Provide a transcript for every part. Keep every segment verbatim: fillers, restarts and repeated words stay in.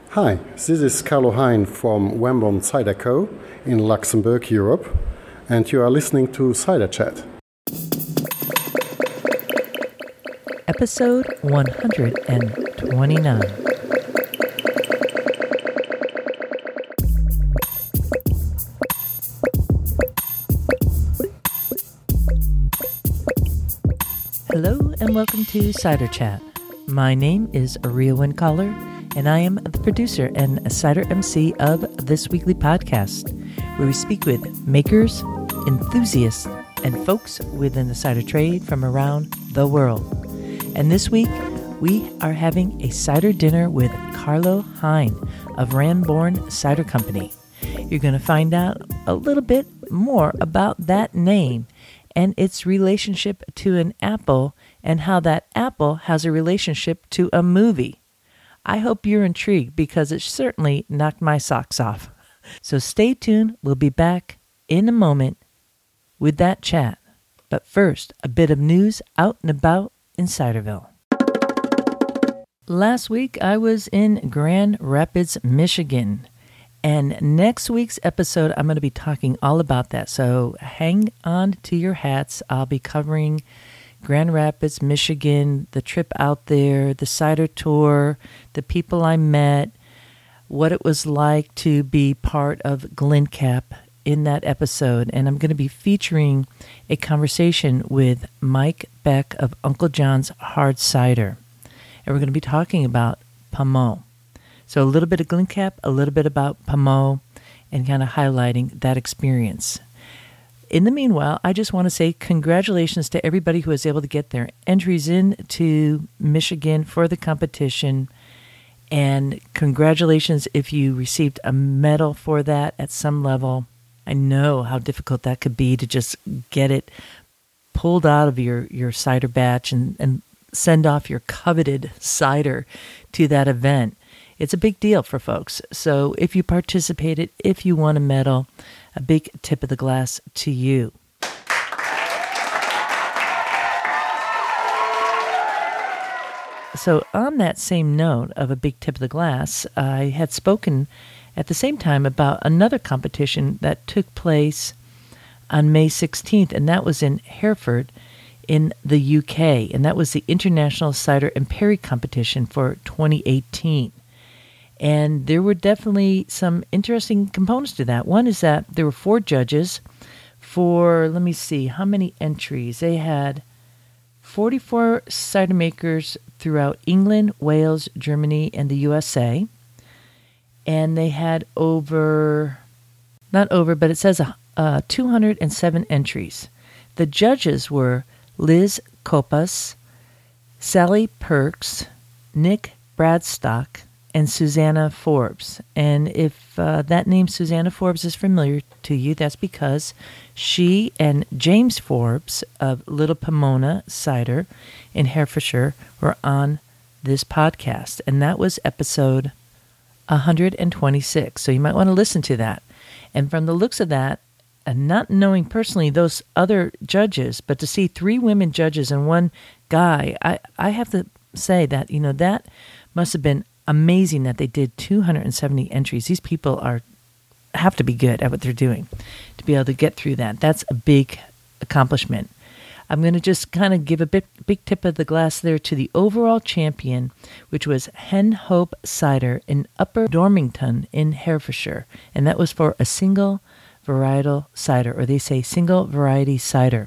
Hi, this is Carlo Hein from Wambon Cider Co. in Luxembourg, Europe, and you are listening to Cider Chat. Episode one hundred twenty-nine. Hello and welcome to Cider Chat. My name is Aria Wincaller, and I am the producer and a cider M C of this weekly podcast, where we speak with makers, enthusiasts, and folks within the cider trade from around the world. And this week, we are having a cider dinner with Carlo Hein of Ranborn Cider Company. You're going to find out a little bit more about that name and its relationship to an apple and how that apple has a relationship to a movie. I hope you're intrigued because it certainly knocked my socks off. So stay tuned. We'll be back in a moment with that chat. But first, a bit of news out and about in Ciderville. Last week, I was in Grand Rapids, Michigan. And next week's episode, I'm going to be talking all about that. So hang on to your hats. I'll be covering Grand Rapids, Michigan, the trip out there, the cider tour, the people I met, what it was like to be part of GlenCap in that episode. And I'm going to be featuring a conversation with Mike Beck of Uncle John's Hard Cider. And we're going to be talking about Pommeau. So a little bit of GlenCap, a little bit about Pommeau, and kind of highlighting that experience. In the meanwhile, I just want to say congratulations to everybody who was able to get their entries in to Michigan for the competition. And congratulations if you received a medal for that at some level. I know how difficult that could be to just get it pulled out of your, your cider batch and, and send off your coveted cider to that event. It's a big deal for folks. So if you participated, if you won a medal, a big tip of the glass to you. So on that same note of a big tip of the glass, I had spoken at the same time about another competition that took place on May sixteenth, and that was in Hereford in the U K, and that was the International Cider and Perry Competition for twenty eighteen. And there were definitely some interesting components to that. One is that there were four judges for, let me see, how many entries? They had forty-four cider makers throughout England, Wales, Germany, and the U S A. And they had over, not over, but it says uh, two hundred seven entries. The judges were Liz Copas, Sally Perks, Nick Bradstock, and Susanna Forbes. And if uh, that name Susanna Forbes is familiar to you, that's because she and James Forbes of Little Pomona Cider in Herefordshire were on this podcast. And that was episode one hundred twenty-six. So you might want to listen to that. And from the looks of that, and not knowing personally those other judges, but to see three women judges and one guy, I, I have to say that, you know, that must have been amazing that they did two hundred seventy entries. These people are have to be good at what they're doing to be able to get through that. That's a big accomplishment. I'm going to just kind of give a bit, big tip of the glass there to the overall champion, which was Hen Hope Cider in Upper Dormington in Herefordshire. And that was for a single varietal cider, or they say single variety cider.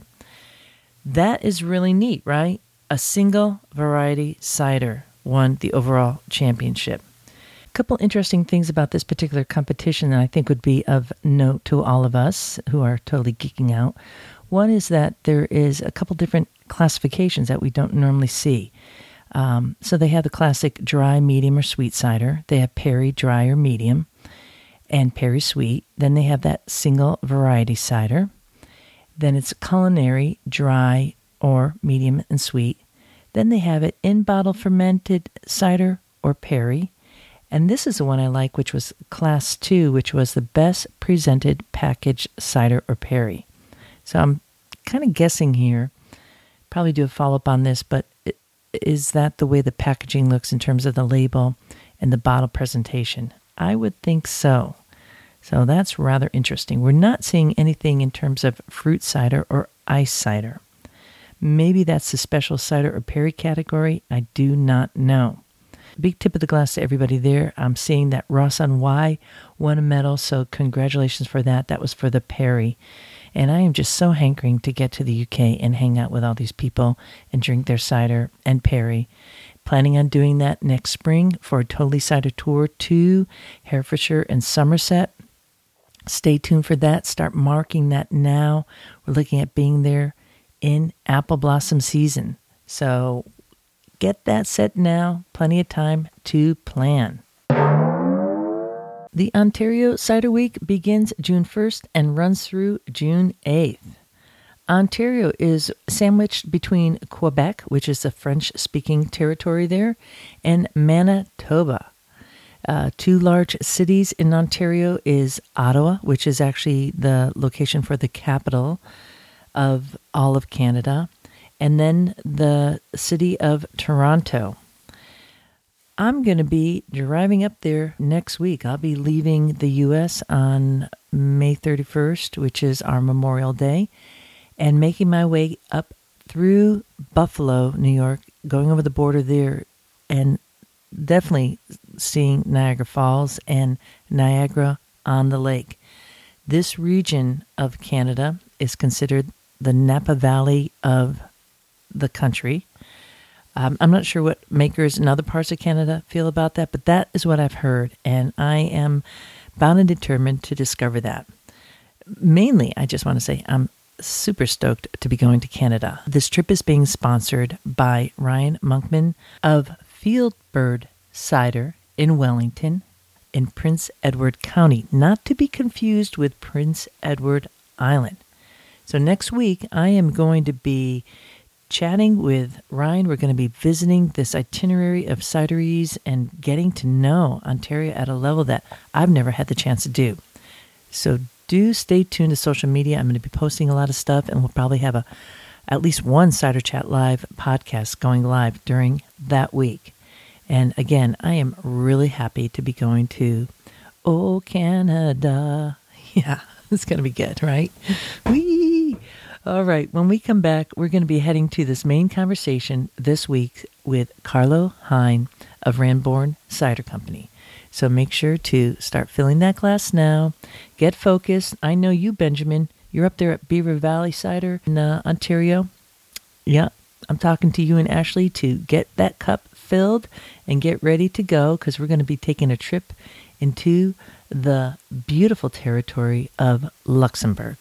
That is really neat, right? A single variety cider won the overall championship. A couple interesting things about this particular competition that I think would be of note to all of us who are totally geeking out. One is that there is a couple different classifications that we don't normally see. Um, so they have the classic dry, medium, or sweet cider. They have Perry dry or medium and Perry sweet. Then they have that single variety cider. Then it's culinary, dry, or medium and sweet. Then they have it in-bottle fermented cider or Perry. And this is the one I like, which was class two, which was the best presented packaged cider or Perry. So I'm kind of guessing here, probably do a follow-up on this, but it, is that the way the packaging looks in terms of the label and the bottle presentation? I would think so. So that's rather interesting. We're not seeing anything in terms of fruit cider or ice cider. Maybe that's the special cider or perry category. I do not know. Big tip of the glass to everybody there. I'm seeing that Ross on Y won a medal, so congratulations for that. That was for the perry. And I am just so hankering to get to the U K and hang out with all these people and drink their cider and perry. Planning on doing that next spring for a Totally Cider tour to Herefordshire and Somerset. Stay tuned for that. Start marking that now. We're looking at being there in apple blossom season. So get that set now. Plenty of time to plan. The Ontario Cider Week begins June first and runs through June eighth. Ontario is sandwiched between Quebec, which is the French-speaking territory there, and Manitoba. Uh, two large cities in Ontario is Ottawa, which is actually the location for the capital of all of Canada, and then the city of Toronto. I'm going to be driving up there next week. I'll be leaving the U S on May thirty-first, which is our Memorial Day, and making my way up through Buffalo, New York, going over the border there, and definitely seeing Niagara Falls and Niagara on the Lake. This region of Canada is considered the Napa Valley of the country. Um, I'm not sure what makers in other parts of Canada feel about that, but that is what I've heard, and I am bound and determined to discover that. Mainly, I just want to say I'm super stoked to be going to Canada. This trip is being sponsored by Ryan Monkman of Fieldbird Cider in Wellington in Prince Edward County, not to be confused with Prince Edward Island. So next week, I am going to be chatting with Ryan. We're going to be visiting this itinerary of cideries and getting to know Ontario at a level that I've never had the chance to do. So do stay tuned to social media. I'm going to be posting a lot of stuff, and we'll probably have a at least one Cider Chat Live podcast going live during that week. And again, I am really happy to be going to Oh Canada. Yeah, it's going to be good, right? Whee! All right, when we come back, we're going to be heading to this main conversation this week with Carlo Hein of Ranbourne Cider Company. So make sure to start filling that glass now. Get focused. I know you, Benjamin. You're up there at Beaver Valley Cider in uh, Ontario. Yeah, I'm talking to you and Ashley to get that cup filled and get ready to go, because we're going to be taking a trip into the beautiful territory of Luxembourg.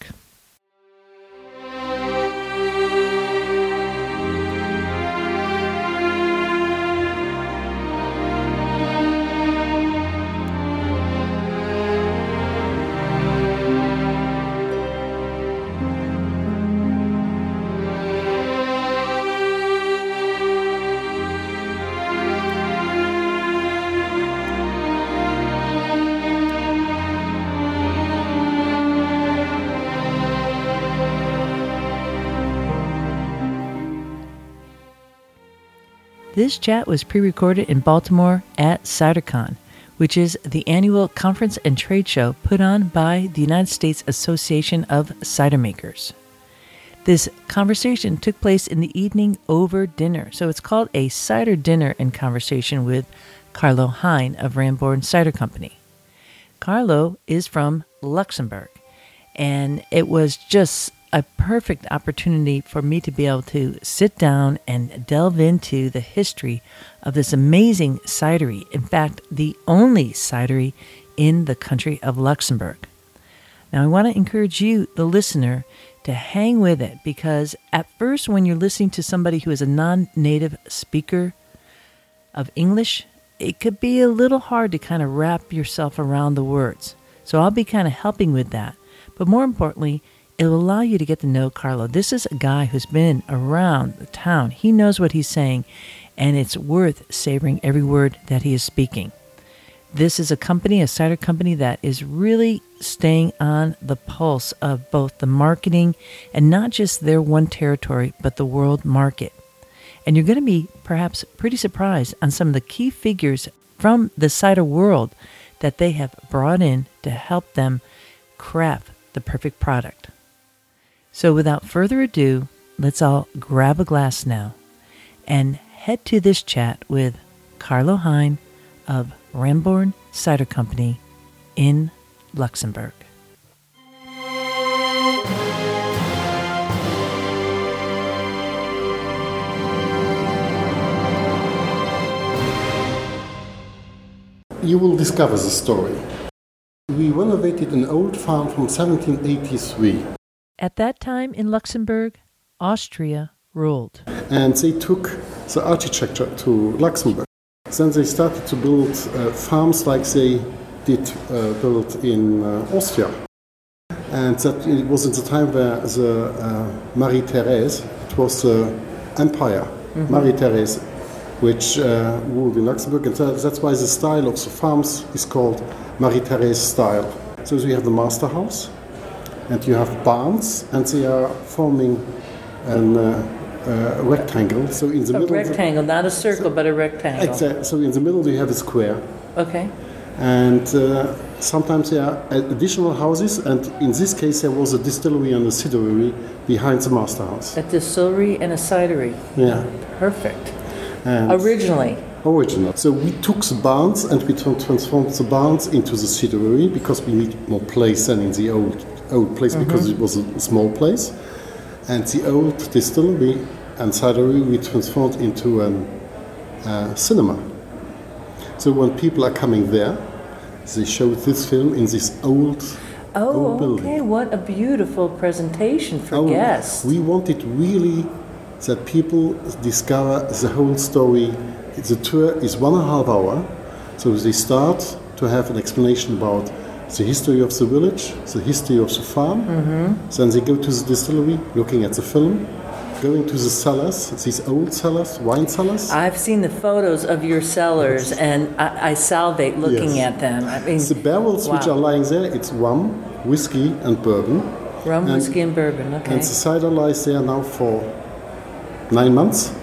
This chat was pre-recorded in Baltimore at CiderCon, which is the annual conference and trade show put on by the United States Association of Cider Makers. This conversation took place in the evening over dinner, so it's called a cider dinner and conversation with Carlo Hein of Ranbourne Cider Company. Carlo is from Luxembourg, and it was just a perfect opportunity for me to be able to sit down and delve into the history of this amazing cidery. In fact, the only cidery in the country of Luxembourg. Now, I want to encourage you, the listener, to hang with it, because at first when you're listening to somebody who is a non-native speaker of English, it could be a little hard to kind of wrap yourself around the words. So I'll be kind of helping with that. But more importantly, it will allow you to get to know Carlo. This is a guy who's been around the town. He knows what he's saying, and it's worth savoring every word that he is speaking. This is a company, a cider company, that is really staying on the pulse of both the marketing and not just their one territory, but the world market. And you're going to be perhaps pretty surprised on some of the key figures from the cider world that they have brought in to help them craft the perfect product. So without further ado, let's all grab a glass now and head to this chat with Carlo Hein of Ramborn Cider Company in Luxembourg. You will discover the story. We renovated an old farm from seventeen eighty-three. At that time in Luxembourg, Austria ruled. And they took the architecture to Luxembourg. Then they started to build uh, farms like they did uh, build in uh, Austria. And that it was in the time where the uh, Marie-Thérèse, it was the empire, mm-hmm. Marie-Thérèse, which uh, ruled in Luxembourg. And that, that's why the style of the farms is called Marie-Thérèse style. So you have the master house, and you have barns, and they are forming an uh, uh, rectangle. So in the a middle, rectangle, not a circle, so, but a rectangle. Exactly. So in the middle you have a square. Okay. And uh, sometimes there are additional houses, and in this case there was a distillery and a cidery behind the master house. A distillery and a cidery. Yeah. Perfect. And Originally. Original. So we took the barns and we transformed the barns into the cidery because we need more place than in the old old place, mm-hmm. because it was a small place. And the old distillery and cidery we transformed into a uh, cinema. So when people are coming there, they show this film in this old, oh, old building. Okay, what a beautiful presentation for oh, guests. We wanted really that people discover the whole story. The tour is one and a half hour, so they start to have an explanation about the history of the village, the history of the farm. Mm-hmm. Then they go to the distillery, looking at the film, going to the cellars, these old cellars, wine cellars. I've seen the photos of your cellars, yes. and I, I salivate looking yes. at them. I mean, the barrels wow. which are lying there, it's rum, whiskey, and bourbon. Rum, and, whiskey, and bourbon. Okay. And the cider lies there now for nine months.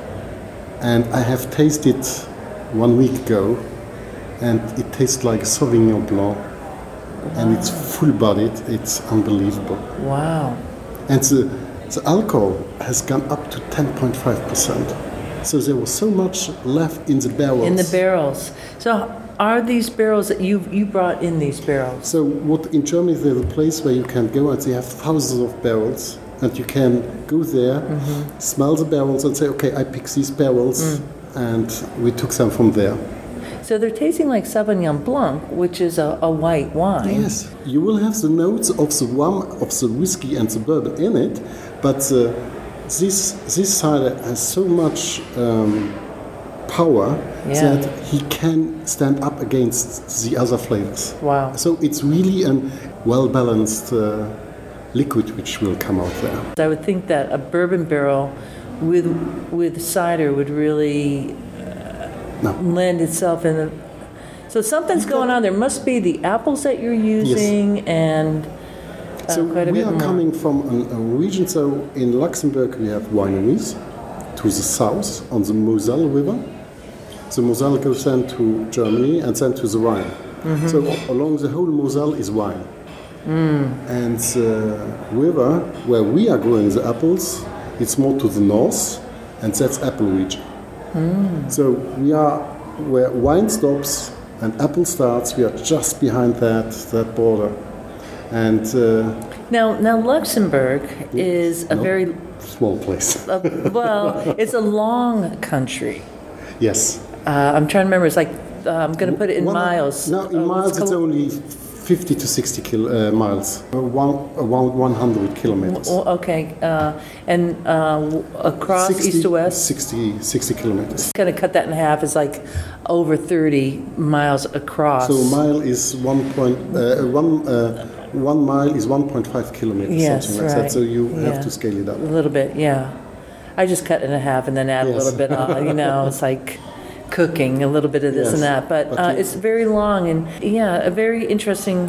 And I have tasted one week ago, and it tastes like Sauvignon Blanc, wow. and it's full-bodied. It's unbelievable. Wow! And the the alcohol has gone up to ten point five percent. So there was so much left in the barrels. In the barrels. So are these barrels that you you brought in these barrels? So what in Germany there's a place where you can go and they have thousands of barrels. And you can go there, mm-hmm. smell the barrels and say, okay, I pick these barrels, mm. and we took them from there. So they're tasting like Sauvignon Blanc, which is a, a white wine. Yes, you will have the notes of the rum, of the whiskey and the bourbon in it, but uh, this this cider has so much um, power yeah. that he can stand up against the other flavors. Wow. So it's really a well-balanced uh, liquid which will come out there. I would think that a bourbon barrel with with cider would really uh, no. lend itself in the... So something's going on. There must be the apples that you're using, yes. and uh, so quite a we bit are more. coming from a, a region. So in Luxembourg we have wineries to the south on the Moselle River. The Moselle goes then to Germany and then to the Rhine. Mm-hmm. So along the whole Moselle is wine. Mm. And the river where we are growing the apples, it's more to the north, and that's apple region. Mm. So we are where wine stops and apple starts. We are just behind that that border. And uh, now, now Luxembourg is a no, very small place. uh, well, it's a long country. Yes. Uh, I'm trying to remember. It's like uh, I'm going to put it in One, miles. No, in uh, miles it's only fifty to sixty kil, uh, miles, one, around one hundred kilometers. Okay, uh, and uh, across sixty, east to west? sixty, sixty kilometers. Kind of cut that in half, it's like over thirty miles across. So a mile is one point, uh, one, uh, one mile is one point five kilometers, yes, something like right. that. So you yeah. have to scale it up. A little bit, yeah. I just cut it in half and then add yes. a little bit on, you know, it's like cooking a little bit of this yes, and that, but, but uh, it's very long and yeah, a very interesting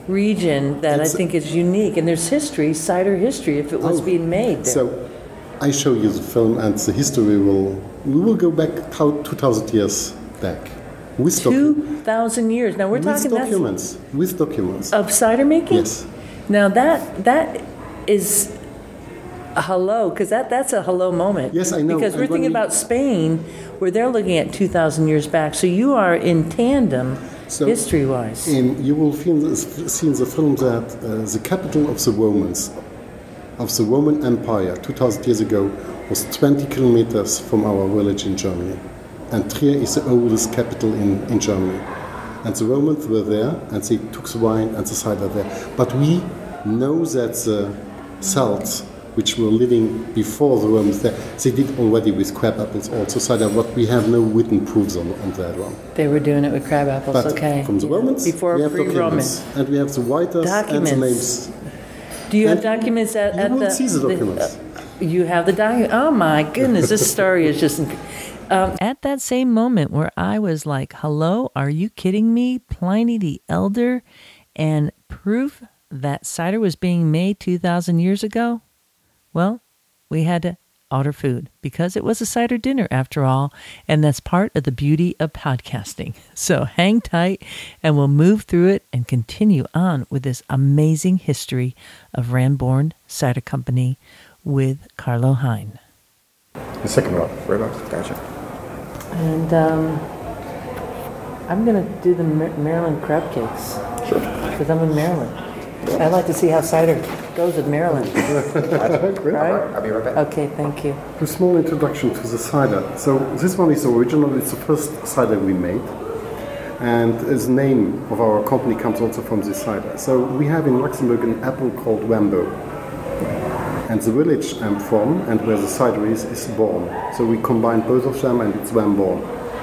region that it's I think is unique, and there's history, cider history, if it was oh, being made there. So I show you the film, and the history will we will go back two thousand years back. With two docu- thousand years. Now we're with talking that's documents. With documents. of cider making. Yes. Now that that is a hello, because that that's a hello moment. Yes, I know. Because we're And when thinking we- about Spain, where they're looking at two thousand years back. So you are in tandem, So, history-wise. In, you will feel, see in the film that uh, the capital of the Romans, of the Roman Empire, two thousand years ago, was twenty kilometers from our village in Germany. And Trier is the oldest capital in, in Germany. And the Romans were there, and they took the wine and the cider there. But we know that the Celts, which were living before the Romans, there, they did already with crab apples also cider, but we have no written proofs on, on that one. They were doing it with crab apples, But okay. from the Yeah. Romans, Before we have pre-Roman. documents, and we have the writers and the Documents. names. Do you have And documents at, you at will the... see the documents. uh, you have the document. Oh my goodness, this story is just... Um, at that same moment where I was like, hello, are you kidding me? Pliny the Elder and proof that cider was being made two thousand years ago? Well, we had to order food because it was a cider dinner after all, and that's part of the beauty of podcasting. So hang tight and we'll move through it and continue on with this amazing history of Ramborn Cider Company with Carlo Hein. The second one, right on. Gotcha. And um, I'm going to do the Mar- Maryland crab cakes. Sure. Because I'm in Maryland. I'd like to see how cider goes with Maryland. Great. Right? I'll be right back. Okay, thank you. A small introduction to the cider. So this one is original. It's the first cider we made, and the name of our company comes also from this cider. So we have in Luxembourg an apple called Wambo, and the village I'm from and where the cider is is Born. So we combine both of them, and it's Wamborn.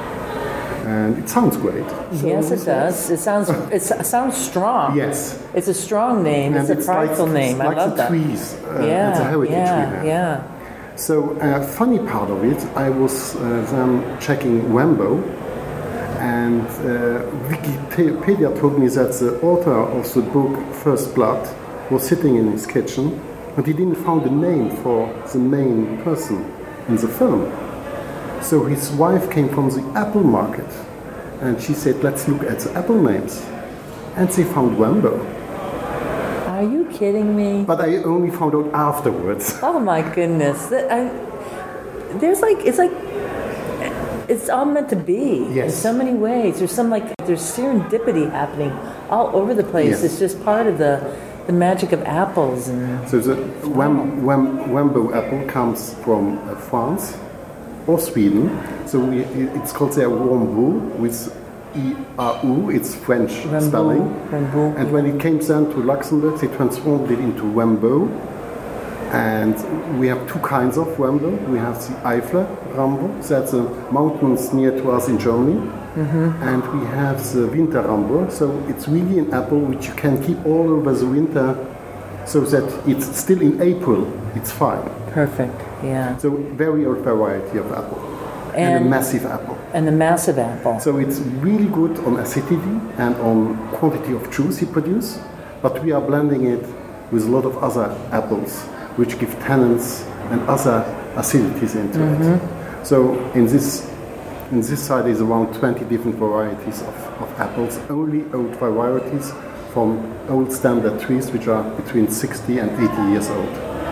And it sounds great. So Yes, it this does. It sounds it sounds strong. Yes. It's a strong name. And It's a prideful like, name. Like I love the that. trees, uh, Yeah, it's a heritage we yeah, have. yeah. So, uh, funny part of it, I was uh, then checking Wambo, and uh, Wikipedia told me that the author of the book First Blood was sitting in his kitchen, but he didn't find a name for the main person in the film. So his wife came from the apple market, and she said, let's look at the apple names. And they found Wambo. Are you kidding me? But I only found out afterwards. Oh my goodness. That- I, there's like, it's like, it's all meant to be in Yes. so many ways. There's some like, there's serendipity happening all over the place. Yes. It's just part of the, the magic of apples. And So the Wam, Wam, Wambo apple comes from uh, France or Sweden. So we, it's called there Wambo with E R U, it's French Rambo, spelling. Rambo. And when it came then to Luxembourg, they transformed it into Wambo. And we have two kinds of Wambo. We have the Eifler Rambo, that's the mountains near to us in Germany. Mm-hmm. And we have the Winter Rambo, so it's really an apple which you can keep all over the winter so that it's still in April, it's fine. Perfect, yeah. So very old variety of apple. And, And- a massive apple. And the massive apple. So it's really good on acidity and on quantity of juice it produces, but we are blending it with a lot of other apples which give tannins and other acidities into Mm-hmm. it. So in this in this side is around twenty different varieties of, of apples, only old varieties from old standard trees which are between sixty and eighty years old.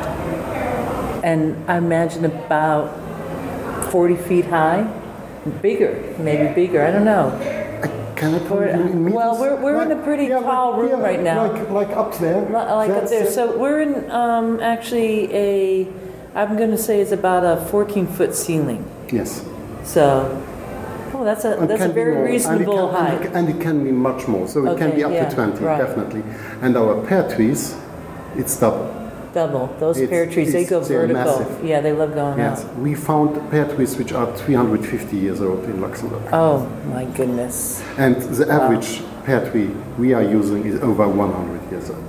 And I imagine about forty feet high, bigger, maybe bigger. I don't know. Can I put Or- it in meters? well, we're- we're in a pretty tall room right now. Like, like up there. Li- Like up That's there. it. So we're in um, actually a. I'm going to say it's about a fourteen foot ceiling. Yes. So, oh, that's a It that's a can be very more. reasonable and it can, height. And it, and it can be much more. So it can Okay, be up yeah, to twenty, right. definitely. And our pear trees, it's double. Double. Those It's- pear trees, they it's- go they're vertical. massive. Yeah, they love going Yes. out. We found pear trees which are three hundred fifty years old in Luxembourg. Oh my goodness. And the average pear tree we are using is over one hundred years old.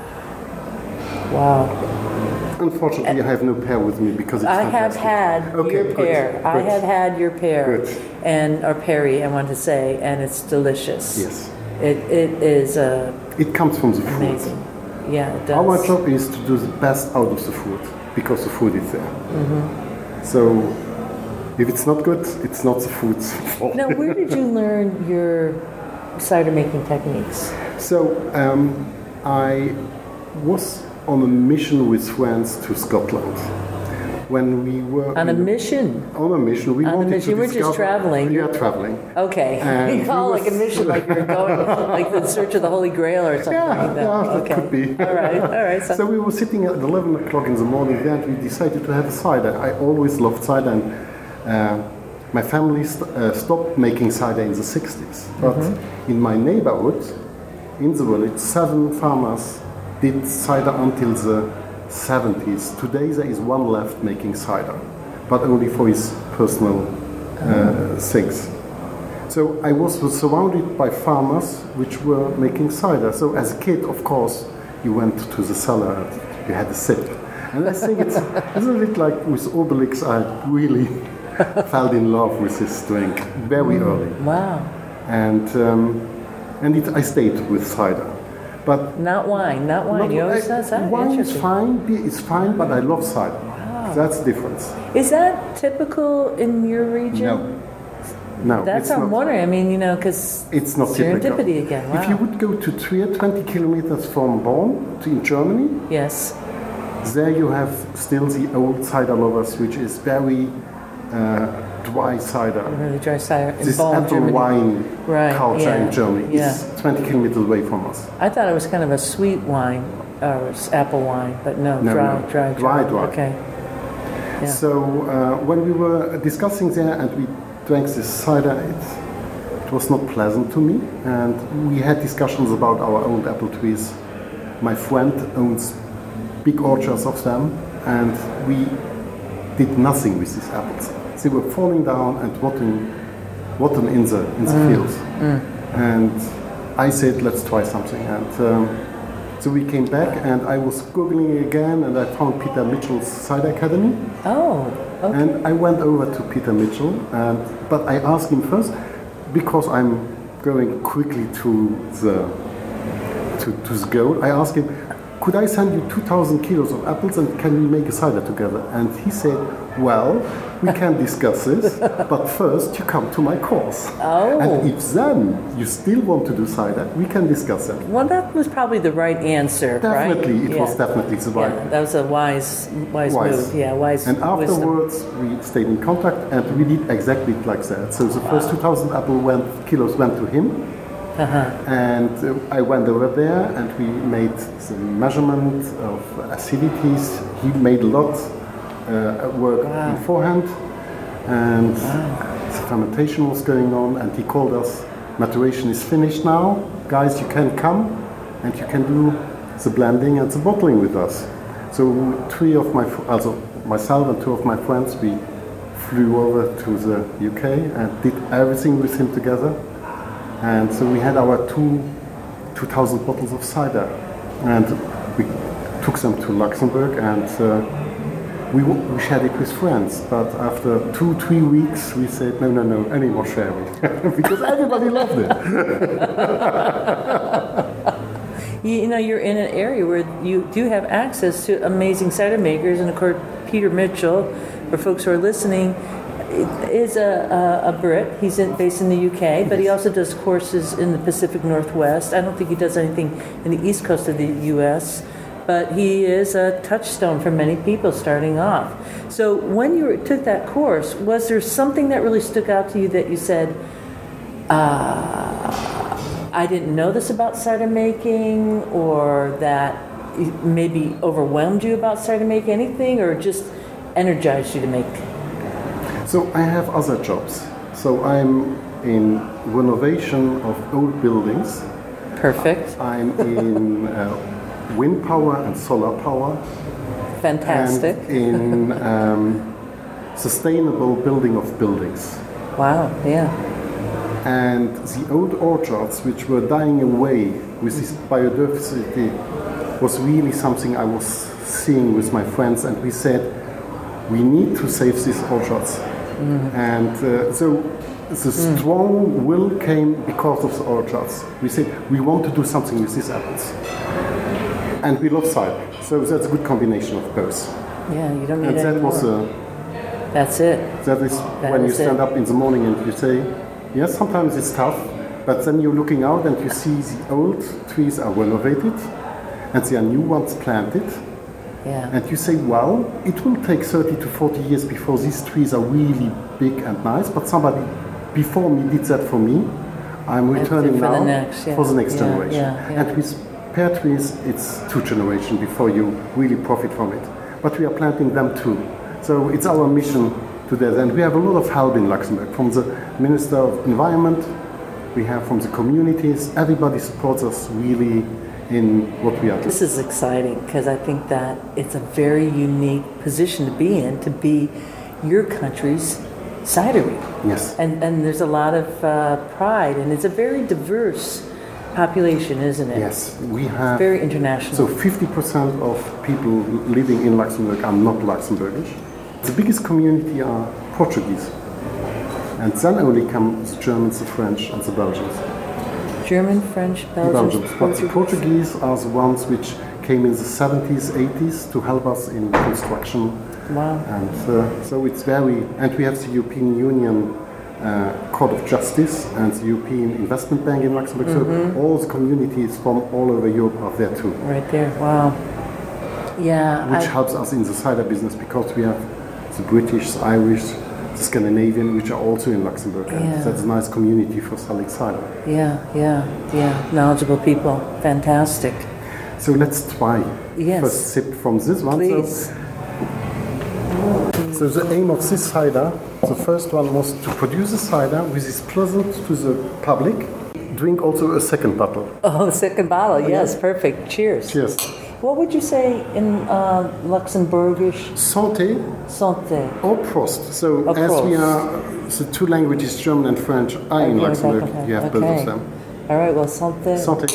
Wow. Unfortunately, I have no pear with me because it's I have fantastic. had Okay, your good, pear. I good. have had your pear, Good. and or perry. I want to say, and it's delicious. Yes. It it is uh, It comes from the fruit. amazing. Yeah, it does. Our job is to do the best out of the food because the food is there. Mm-hmm. So If it's not good, it's not the food's fault. Now, where did you learn your cider making techniques? So um, I was on a mission with friends to Scotland. When we were On a in- mission? on a mission, we On a wanted mission. to You weren't just discover- traveling. We are traveling. Okay. And You call we it like a was- mission, like you're going, like the search of the Holy Grail or something Yeah, like that. yeah, that okay. could be. All right, all right. So, So we were sitting at eleven o'clock in the morning there, and we decided to have a cider. I always loved cider, and uh, my family st- uh, stopped making cider in the sixties. But Mm-hmm. in my neighborhood, in the village, seven farmers did cider until the seventies. Today there is one left making cider, but only for his personal uh, things. So I was surrounded by farmers which were making cider. So as a kid, of course, you went to the cellar and you had a sip. And I think it's, it's a bit like with Obelix, I really fell in love with this drink very early. wow. And, um, and it, I stayed with cider. But Not wine, not wine. not- you always I- said that. wine is Interesting. fine, beer is fine, but I love cider. That's the difference. Is that typical in your region? No. No, That's it's what I'm not. wondering. I mean, you know, because It's not typical. serendipity again. Wow. If you would go to Trier, twenty kilometers from Bonn, to in Germany, Yes. there you have still the old cider lovers, which is very uh, dry cider. Really dry cider in This Bonn, apple Germany. wine Right, culture yeah, in Germany yeah. is twenty kilometers away from us. I thought it was kind of a sweet wine, or s- apple wine, but no, No, dry, no. dry, Dry, dry. Okay. Yeah. So uh, when we were discussing there and we drank this cider, it, it was not pleasant to me. And we had discussions about our own apple trees. My friend owns big orchards of them, and we did nothing with these apples. They were falling down and rotting, rotting in the in the Mm. fields. And I said, let's try something. And um, so we came back, and I was googling again, and I found Peter Mitchell's Cider Academy. Oh, okay. And I went over to Peter Mitchell, and but I asked him first, because I'm going quickly to the to, to the goal. I asked him, could I send you two thousand kilos of apples, and can we make a cider together? And he said, well, we can discuss this, but first you come to my course. Oh. And if then you still want to do cider, we can discuss it. Well, that was probably the right answer, right? Definitely, it Yeah. was definitely the right. Yeah, that was a wise, wise, Wise. move. Yeah, wise And wisdom. afterwards, we stayed in contact, and we did exactly like that. So the first two thousand apple went, kilos went to him, and uh, I went over there, and we made the measurement of acidities. He made a lot uh, work beforehand, and the fermentation was going on. And he called us, "Maturation is finished now, guys. You can come, and you can do the blending and the bottling with us." So three of my, also myself and two of my friends, we flew over to the U K and did everything with him together. And so we had our two, two thousand bottles of cider, and we took them to Luxembourg, and uh, we, w- we shared it with friends. But after two, three weeks, we said, no, no, no, any more sharing, because everybody loved it. You, you know, you're in an area where you do have access to amazing cider makers, and of course, Peter Mitchell, for folks who are listening, is a, a, a Brit. He's in, based in the U K, but he also does courses in the Pacific Northwest. I don't think he does anything in the East Coast of the U S, but he is a touchstone for many people starting off. So when you took that course, was there something that really stuck out to you that you said, uh, I didn't know this about cider making, or that maybe overwhelmed you about cider making, anything, or just energized you to make? So I have other jobs. So I'm in renovation of old buildings. Perfect. I'm in uh, wind power and solar power. Fantastic. And in um, sustainable building of buildings. Wow, yeah. And the old orchards, which were dying away with this biodiversity, was really something I was seeing with my friends, and we said, we need to save these orchards. Mm-hmm. And uh, so the strong will came because of the orchards. We said, we want to do something with these apples. And we love cider. So that's a good combination of both. Yeah, you don't need And any that was more. a That's it. That is That when you is stand it. up in the morning and you say, yes, sometimes it's tough, but then you're looking out and you see the old trees are renovated and there are new ones planted. Yeah. And you say, well, it will take thirty to forty years before these trees are really big and nice, but somebody before me did that for me. I'm returning for the now next, yeah. for the next Yeah, generation. yeah, yeah. And with pear trees, it's two generations before you really profit from it. But we are planting them too. So it's our mission to that. And we have a lot of help in Luxembourg from the Minister of Environment, we have from the communities. Everybody supports us really in what we are doing. This is exciting because I think that it's a very unique position to be in, to be your country's cidery. Yes. And and there's a lot of uh, pride, and it's a very diverse population, isn't it? Yes, we have. Very international. So fifty percent of people living in Luxembourg are not Luxembourgish. The biggest community are Portuguese. And then only come the Germans, the French, and the Belgians. German, French, Belgian, Belgians. But the Portuguese. Portuguese are the ones which came in the seventies, eighties to help us in construction. Wow. And uh, so it's very, and we have the European Union uh, Court of Justice and the European Investment Bank in Luxembourg. Mm-hmm. So all the communities from all over Europe are there too. Right there. Wow. Yeah. Which I, helps us in the cider business because we have the British, the Irish, the Scandinavian, which are also in Luxembourg. And Yeah. that's a nice community for selling cider. yeah, yeah, yeah. Knowledgeable people. Fantastic. So let's try Yes. first sip from this one. Please. So, so the aim of this cider, the first one was to produce a cider which is pleasant to the public. Drink also a second bottle. Oh, second bottle. Yes, perfect. Cheers. Cheers. What would you say in uh, Luxembourgish? Santé Santé. or Prost. So Or as we Prost. are, the two languages, German and French, are in Okay, Luxembourg. okay, You have both okay. of them. All right. Well, santé. Santé.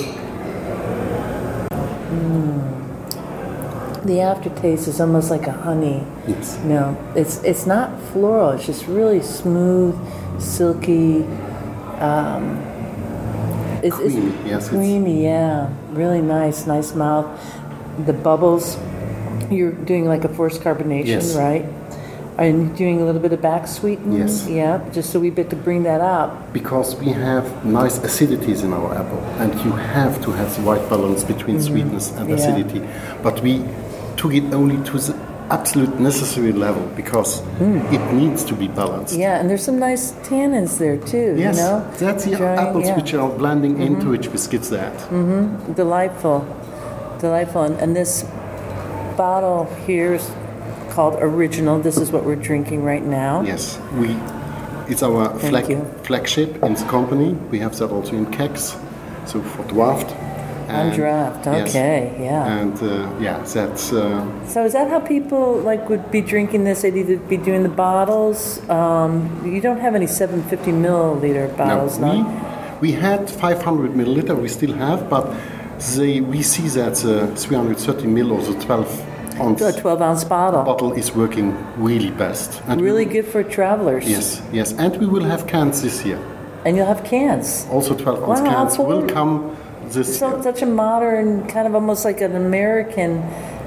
The aftertaste is almost like a honey. Yes. You know, it's it's not floral. It's just really smooth, silky. Um, it's, Creamy, it's yes, it's- creamy. Yeah, really nice, nice mouth. The bubbles. You're doing like a forced carbonation, Yes. right? Are you doing a little bit of back sweetening? Yes. Yeah, just so we bit to bring that up. Because we have nice acidities in our apple, and you have to have the right balance between sweetness and Yeah. acidity. But we took it only to the absolute necessary level because it needs to be balanced. Yeah, and there's some nice tannins there too. Yes, You know, that's the Dry- apples yeah. which are blending into it which gives that. Delightful, delightful. And, and this bottle here is called Original. This is what we're drinking right now. Yes, we. It's our flag, you. flagship in the company. We have that also in kegs, so for draft. On And- draft. yes. Okay, yeah. And uh, yeah, that's uh, So is that how people like would be drinking this? They'd either be doing the bottles. Um, you don't have any seven hundred fifty milliliter bottles, no. no? We, we had five hundred milliliter. We still have, but they we see that the three hundred thirty mil or the twelve ounce A twelve ounce bottle. bottle is working really best. And Really we, good for travelers. Yes, yes, and we will have cans this year. And you'll have cans. Also, twelve ounce Wow, cans how will cool. come this So year. such a modern, kind of almost like an American.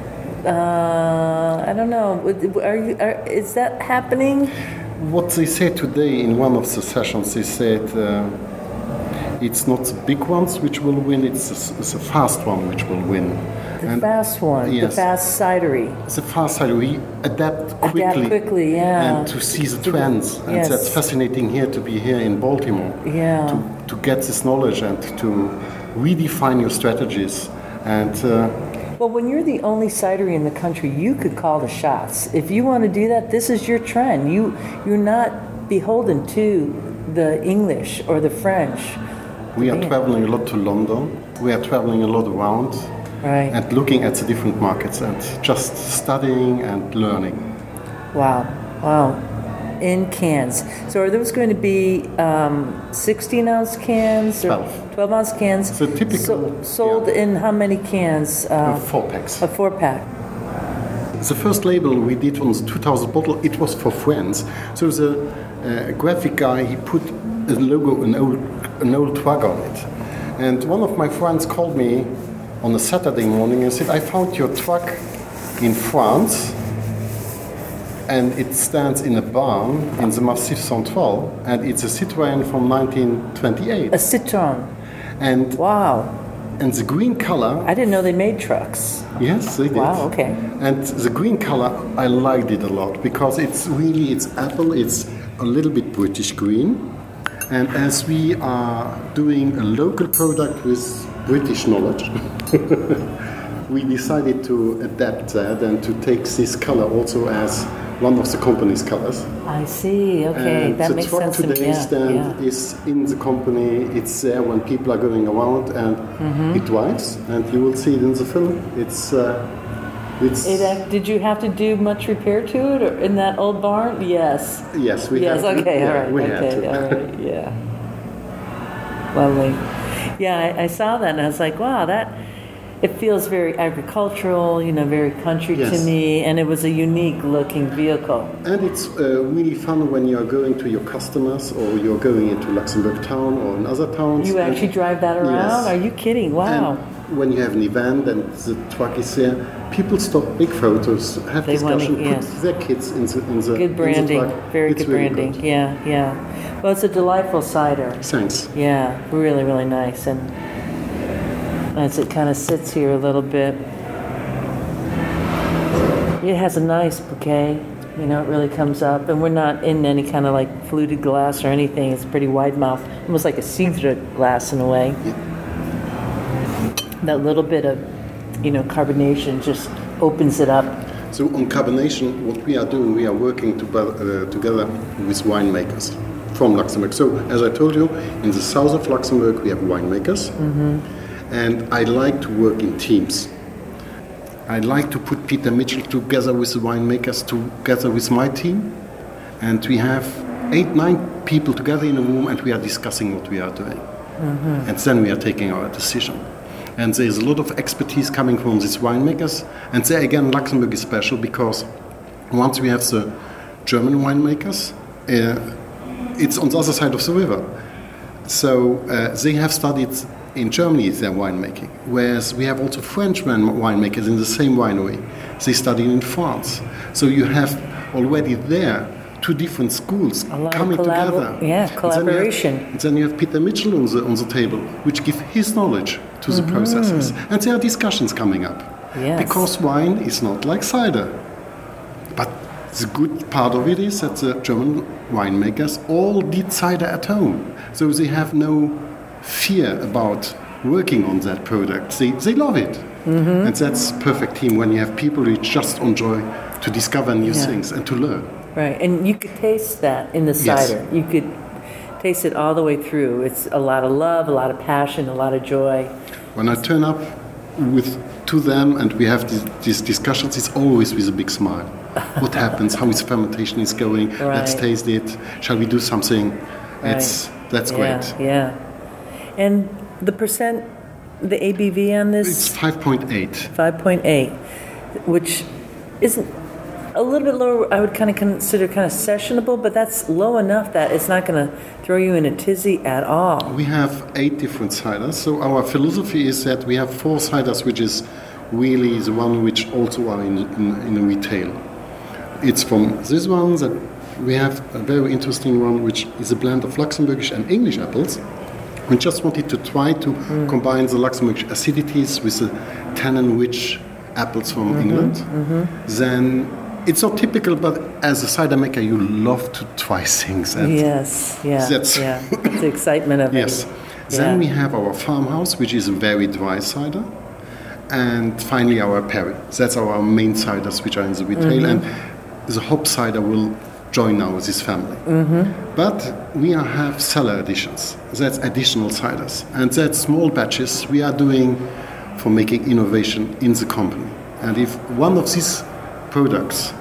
Uh, I don't know. Are you? Are, is that happening? What they said today in one of the sessions, they said uh, it's not the big ones which will win; it's the, it's the fast one which will win. The And fast one, the yes. fast cidery. the fast side, we adapt quickly, quickly, yeah. and to see the trends. And Yes. that's fascinating here to be here in Baltimore. Yeah. To, to get this knowledge and to redefine your strategies. And uh, Well, when you're the only cidery in the country, you could call the shots. If you want to do that, this is your trend. You you're not beholden to the English or the French. we are Yeah. traveling a lot to London. We are traveling a lot around. Right. And looking at the different markets and just studying and learning. Wow. Wow. In cans. So are those going to be um, sixteen ounce cans or twelve. twelve ounce cans? So typical, So, sold yeah. in how many cans? Uh, Four packs. a four pack. The first label we did on the two thousand bottle, it was for friends. So the uh, graphic guy, he put a logo, an old, an old truck on it. And one of my friends called me on a Saturday morning and said, I found your truck in France. and it stands in a barn in the Massif Central, and it's a Citroën from nineteen twenty-eight. A Citroën. And Wow. and the green color. I didn't know they made trucks. Yes, they did. Wow, okay. And the green color, I liked it a lot because it's really it's apple. It's a little bit British green, and as we are doing a local product with British knowledge. We decided to adapt that and to take this color also as one of the company's colors. I see. Okay, and that the makes truck sense to me. today Yeah, stand yeah. is in the company. It's there when people are going around, and Mm-hmm. it drives. And you will see it in the film. It's uh, it's It, uh, did you have to do much repair to it or in that old barn? Yes. yes, we Yes. have to. Okay. Yeah, all right. we Okay. had to. All right. Yeah. Lovely. Yeah, I, I saw that and I was like, wow, that. It feels very agricultural, you know, very country Yes. to me, and it was a unique looking vehicle. And it's uh, really fun when you're going to your customers or you're going into Luxembourg town or in other towns. You actually and- drive that around? Yes. Are you kidding? Wow. And when you have an event and the truck is there, people stop, big photos, have They wanna- discussion, yes. put their kids in the in the Good in branding. the truck. Very It's good really branding. good. Yeah, yeah. Well, it's a delightful cider. Thanks. Yeah, really, really nice. And as it kind of sits here a little bit, it has a nice bouquet. You know, it really comes up. And we're not in any kind of like fluted glass or anything. It's pretty wide mouth, almost like a Cidre glass in a way. That little bit of, you know, carbonation just opens it up. So on carbonation, what we are doing, we are working to, uh, together with winemakers from Luxembourg. So as I told you, in the south of Luxembourg, we have winemakers. Mm-hmm. And I like to work in teams. I like to put Peter Mitchell together with the winemakers, together with my team. And we have eight, nine people together in a room and we are discussing what we are doing. Mm-hmm. And then we are taking our decision. And there's a lot of expertise coming from these winemakers. And there again, Luxembourg is special because once we have the German winemakers, uh, it's on the other side of the river. So uh, they have studied in Germany their winemaking, whereas we have also French winemakers in the same winery. They studied in France. So you have already there two different schools A lot coming of collab- together. yeah, And collaboration. Then you, have, then you have Peter Mitchell on the, on the table, which gives his knowledge to the Mm-hmm. processes. And there are discussions coming up. Yes. Because wine is not like cider. But the good part of it is that the German winemakers all did cider at home. So they have no fear about working on that product. They, they love it. Mm-hmm. And that's perfect team when you have people who just enjoy to discover new Yeah. things and to learn. Right, and you could taste that in the Yes. cider. You could taste it all the way through. It's a lot of love, a lot of passion, a lot of joy. When I turn up with to them and we have these, these discussions, it's always with a big smile. What happens? How is fermentation is going? Let's Right. taste it. Shall we do something? It's that's yeah, great. Yeah. And the percent, the A B V on It's this, five point eight. five point eight, which isn't a little bit lower. I would kind of consider kind of sessionable, but that's low enough that it's not going to throw you in a tizzy at all. We have eight different ciders. So our philosophy is that we have four ciders, which is really the one which also are in, in, in retail. It's from this one that we have a very interesting one, which is a blend of Luxembourgish and English apples. We just wanted to try to mm. combine the Luxembourgish acidities with the tannin-rich apples from mm-hmm, England. Mm-hmm. Then it's not typical, but as a cider maker, you love to try things. And yes, yeah, that's yeah. It's the excitement of yes. it. Yes. Then yeah. we have our farmhouse, which is a very dry cider. And finally our Perry. That's our main ciders, which are in the retail. Mm-hmm. And the hop cider will join now with this family. Mm-hmm. But we are, have cellar additions. That's additional ciders. And that's small batches we are doing for making innovation in the company. And if one of these products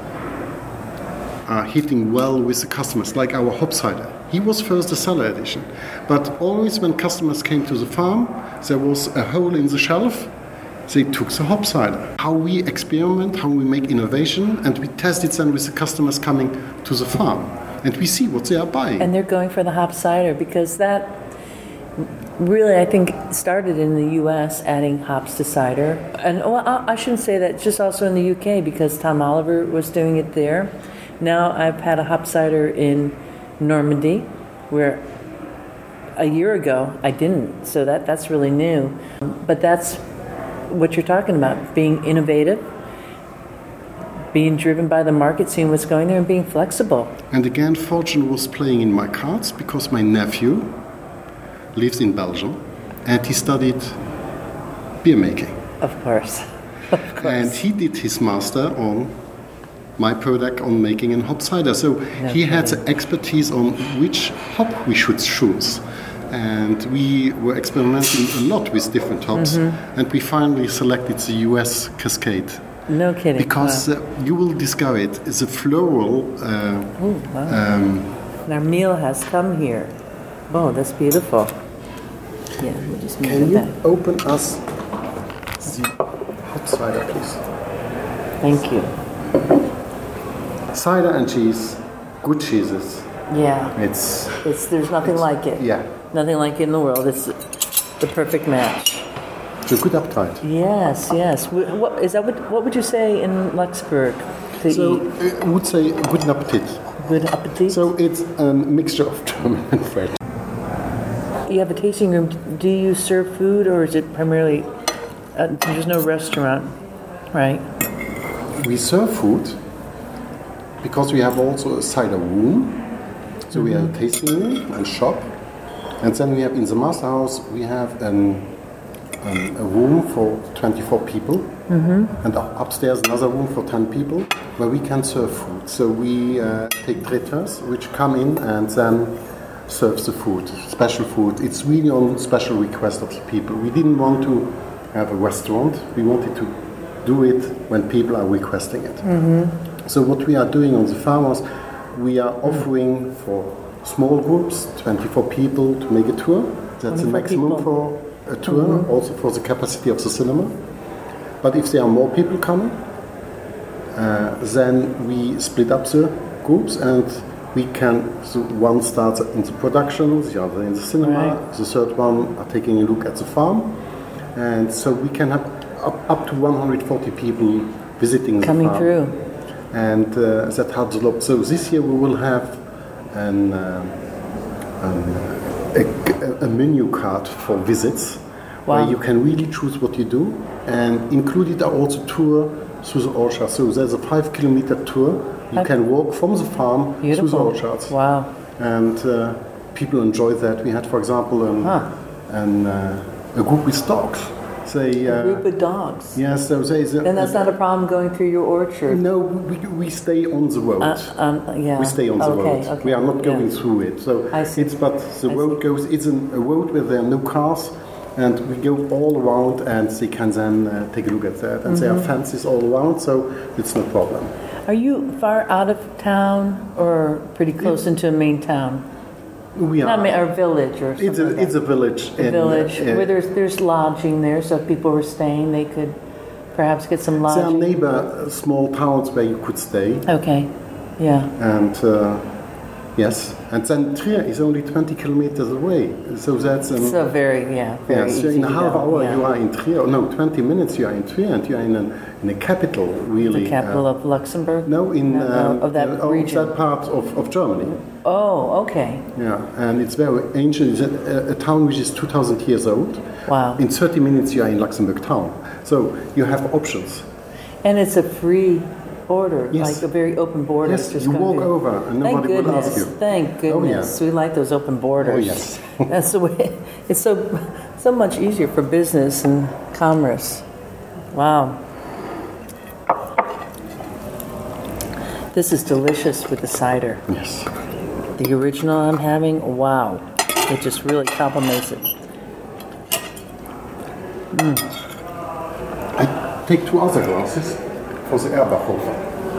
are hitting well with the customers, like our hop cider, he was first a cellar edition. But always when customers came to the farm, there was a hole in the shelf. They took the hop cider. How we experiment, how we make innovation, and we test it then with the customers coming to the farm. And we see what they are buying. And they're going for the hop cider because that really, I think, started in the U S adding hops to cider. And well, I shouldn't say that, just also in the U K because Tom Oliver was doing it there. Now I've had a hop cider in Normandy, where a year ago I didn't. So that that's really new. But that's what you're talking about: being innovative, being driven by the market, seeing what's going there, and being flexible. And again, fortune was playing in my cards because my nephew lives in Belgium, and he studied beer making. Of course. Of course. And he did his master on my product on making a hop cider. So No he had kidding. the expertise on which hop we should choose. And we were experimenting a lot with different hops. Mm-hmm. And we finally selected the U S Cascade. No kidding. Because Wow. uh, you will discover it. It's a floral. Uh, Ooh, wow. um, And our meal has come here. Oh, that's beautiful. Yeah, we'll just move can it you back. open us the hot cider, please? Thank you. Cider and cheese, good cheeses. Yeah, It's it's there's nothing like it. yeah. Nothing like it in the world. It's the perfect match. It's a good appetite. Yes, yes. Wh- What is that? What, what would you say in Luxembourg to So eat? I would say good appetit. Good appetit. So it's a mixture of German and French. You have a tasting room. Do you serve food, or is it primarily? Uh, there's no restaurant, right? We serve food because we have also a cider room. So we have a tasting room and shop. And then we have in the master house, we have an, um, a room for twenty-four people. Mm-hmm. And up- upstairs another room for ten people where we can serve food. So we uh, take traiteurs which come in and then serves the food, special food. It's really on special request of the people. We didn't want to have a restaurant. We wanted to do it when people are requesting it. Mm-hmm. So what we are doing on the farmhouse, we are offering for small groups, twenty-four people, to make a tour. That's the twenty-four maximum people. for a tour, also for the capacity of the cinema. But if there are more people coming, uh, then we split up the groups and we can, so one starts in the production, the other in the cinema, Right. the third one are taking a look at the farm. And so we can have up, up to one hundred forty people visiting the Coming farm. through. And uh, that helps a lot. So this year we will have an, um, an, a, a menu card for visits Wow. where you can really choose what you do. And included are also tour through the orchard. So there's a five kilometer tour. You Okay. can walk from the farm Beautiful. through the orchards. Wow. And uh, people enjoy that. We had, for example, um, Huh. an, uh, a group with dogs. They, uh, Group of dogs. yes, so they, they, Then that's not a problem going through your orchard. No, we, we stay on the road. Uh, um, yeah. We stay on the okay, road. Okay. We are not going yeah. through it. So I see. it's but the I road see. goes. It's an, a road where there are no cars, and we go all around, and they can then uh, take a look at that. And there Mm-hmm. are fences all around, so it's no problem. Are you far out of town or pretty close into a main town? We are. Not ma- or village or something it's a like it's a that. village. A in, village uh, where there's there's lodging there, so if people were staying, they could perhaps get some there are lodging. neighbor uh, small towns where you could stay, Okay, yeah. and uh, yes, and then Trier is only twenty kilometers away. So that's um, So very yeah, very Yes, so easy in a to half go, hour yeah. you are in Trier. No, twenty minutes you are in Trier, and you are in a, in a capital, really. The capital uh, of Luxembourg. no, in No, um, of that uh, region. that part of, of Germany. Oh, okay. Yeah, and it's very ancient. It's a, a town which is two thousand years old. Wow. In thirty minutes you are in Luxembourg town. So you have options. And it's a free border, Yes. like a very open border. Yes, Just you going walk through. over and Thank nobody will goodness. ask you. Thank Oh, goodness. yeah. We like those open borders. Oh, yes. That's the way. It's so so much easier for business and commerce. Wow. This is delicious with the cider. Yes. The original I'm having, wow. It just really complements it. I take two other glasses for the Erbachhofer.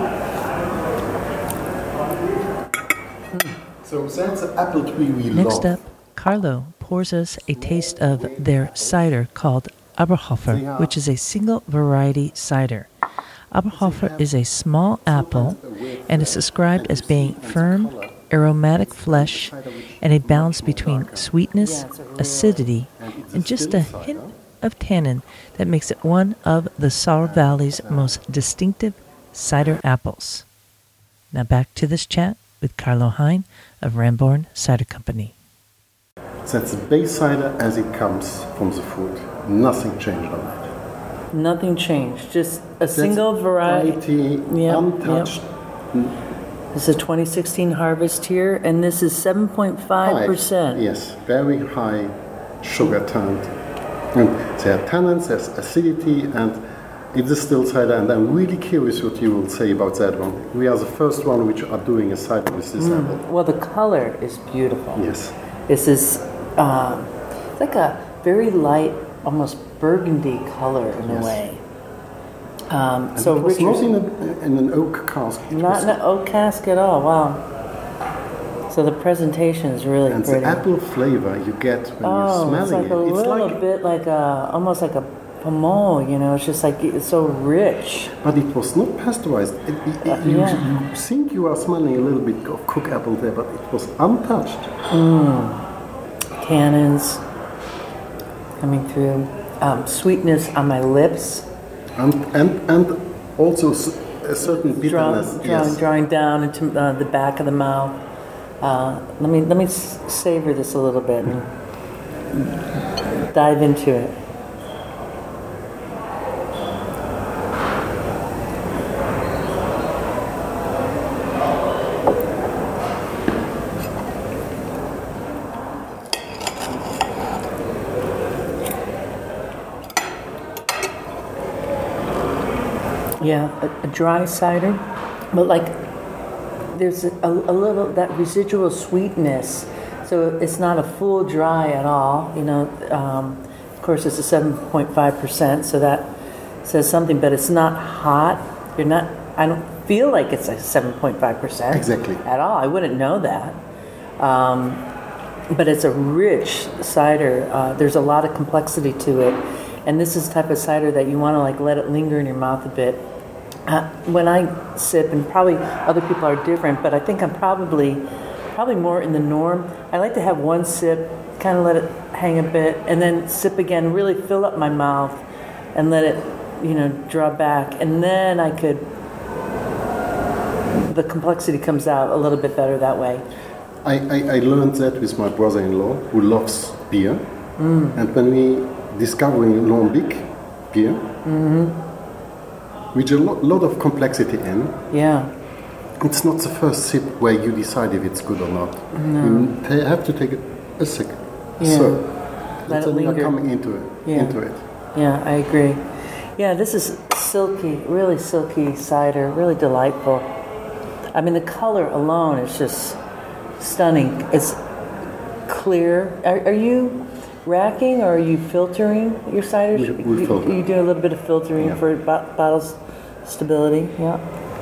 So that's an apple tree we Next love. up, Carlo pours us a taste of their cider called Aberhofer, which is a single variety cider. Aberhofer is a small apple and is described as being firm, aromatic flesh, and a balance between sweetness, acidity, and just a hint of tannin that makes it one of the Saar Valley's most distinctive cider apples. Now back to this chat with Carlo Hein of Ramborn Cider Company. That's the base cider as it comes from the fruit. Nothing changed on it. Nothing changed, just a That's single variety. variety, Yep, untouched. This is a twenty sixteen harvest here, and this is seven point five percent. Yes, very high sugar tanned. And there are tannins, there's acidity, and it's a still cider. And I'm really curious what you will say about that one. We are the first one which are doing a cider with this Mm. apple. Well, the color is beautiful. Yes. This is um, it's like a very light, almost burgundy color in Yes. a way. Um, And so it was Richard, not in, a, in an oak cask. It not was- in an oak cask at all. Wow. So the presentation is really and pretty. the apple flavor you get when oh, you're smelling it's like it. a It's little like, bit like a, almost like a pommeau. You know, it's just like it's so rich. but it was not pasteurized. It, it, it- you, yeah. you think you are smelling a little bit of cooked apple there, but it was untouched. Tannins coming through. Um, sweetness on my lips. And and and also s- a certain Drawing, bitterness. drawing, Yes. drawing down into uh, the back of the mouth. Uh, let me let me s- savor this a little bit and dive into it. Yeah, a, a dry cider, but like there's a, a little that residual sweetness, so it's not a full dry at all. You know, um, of course it's a seven point five percent, so that says something. But it's not hot. You're not. I don't feel like it's a seven point five percent Exactly. at all. I wouldn't know that. Um, but it's a rich cider. Uh, there's a lot of complexity to it, and this is the type of cider that you want to like let it linger in your mouth a bit. Uh, when I sip, and probably other people are different, but I think I'm probably probably more in the norm. I like to have one sip, kind of let it hang a bit, and then sip again, really fill up my mouth, and let it, you know, draw back, and then I could. The complexity comes out a little bit better that way. I, I, I learned that with my brother-in-law who loves beer, mm. and when we discovering Lambic beer, mm-hmm. with a lot, lot of complexity in. Yeah. It's not the first sip where you decide if it's good or not. No. You ta- have to take a, a second. Yeah. So, let it then you're linger. coming into it. Yeah. Into it. Yeah, I agree. Yeah, this is silky, really silky cider, really delightful. I mean, the color alone is just stunning. It's clear. Are, are you racking or are you filtering your ciders? We- we you, filter. you do a little bit of filtering Yeah. for bo- bottles stability. Yeah.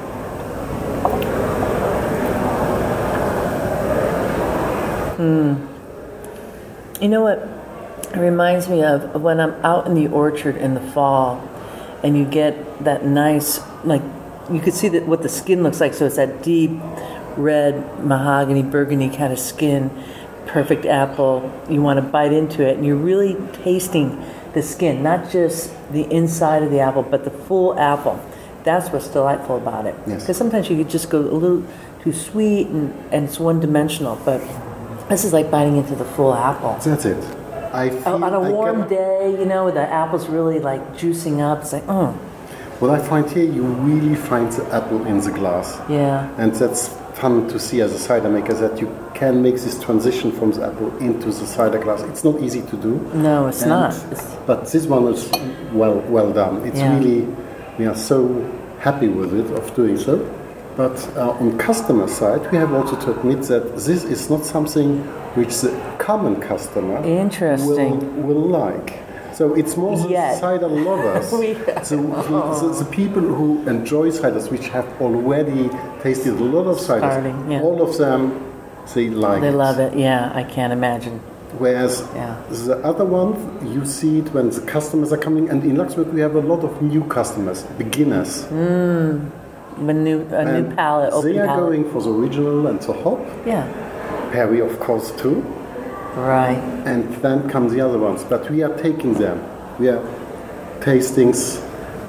Hmm. You know what? It reminds me of when I'm out in the orchard in the fall, and you get that nice, like, you could see that what the skin looks like. So it's that deep red mahogany, burgundy kind of skin, perfect apple. You want to bite into it, and you're really tasting the skin, not just the inside of the apple, but the full apple. That's what's delightful about it. Yes. Because sometimes you could just go a little too sweet, and, and it's one-dimensional, but this is like biting into the full apple. That's it. I feel On a I warm can- day, you know, the apple's really like juicing up. It's like, oh, What I find here, you really find the apple in the glass. yeah. And that's fun to see as a cider maker, that you can make this transition from the apple into the cider glass. It's not easy to do. No, it's And- not. It's, But this one is well well done. It's Yeah. really, we are so happy with it of doing so. But uh, on customer side, we have also to admit that this is not something which the common customer Interesting. will, will like. So it's more the Yet. cider lovers, We- the, the, the, the people who enjoy ciders, which have already tasted a lot of ciders. Starting, yeah. All of them, they like they it. love it. Yeah, I can't imagine. Whereas Yeah. the other one, you see it when the customers are coming, and in Luxembourg we have a lot of new customers, beginners. A new, a new And palette, open They are palette. going for the original and the hop. Yeah, Perry, of course, too. right. And then come the other ones. But we are taking them. We are tastings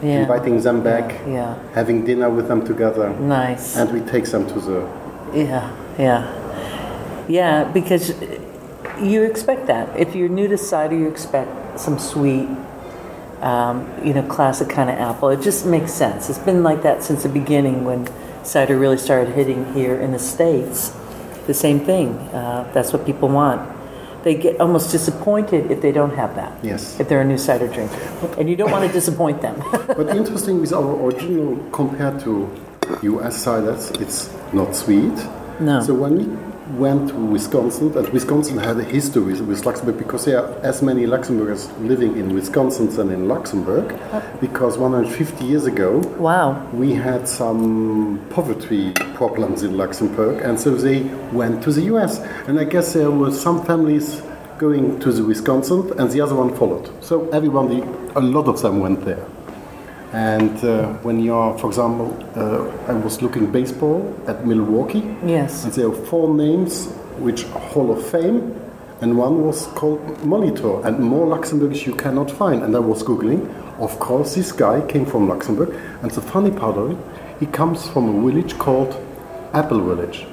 Yeah. inviting them back, Yeah, yeah. having dinner with them together, Nice. and we take them to the. Yeah, yeah. Yeah, because you expect that. If you're new to cider, you expect some sweet, um, you know, classic kind of apple. It just makes sense. It's been like that since the beginning when cider really started hitting here in the States. The same thing. Uh, that's what people want. They get almost disappointed if they don't have that. Yes. If they're a new cider drinker. And you don't want to disappoint them. But interesting with our original compared to U S ciders, it's not sweet. No. So when we went to Wisconsin, and Wisconsin had a history with Luxembourg because there are as many Luxembourgers living in Wisconsin than in Luxembourg, because one hundred fifty years ago, Wow. we had some poverty problems in Luxembourg, and so they went to the U S. And I guess there were some families going to the Wisconsin, and the other one followed. So everybody, a lot of them went there. And uh, when you're, for example, uh, I was looking baseball at Milwaukee, Yes. and there are four names which are Hall of Fame, and one was called Molitor, and more Luxembourgish you cannot find. And I was Googling. Of course, this guy came from Luxembourg, and the funny part of it, he comes from a village called Apple Village.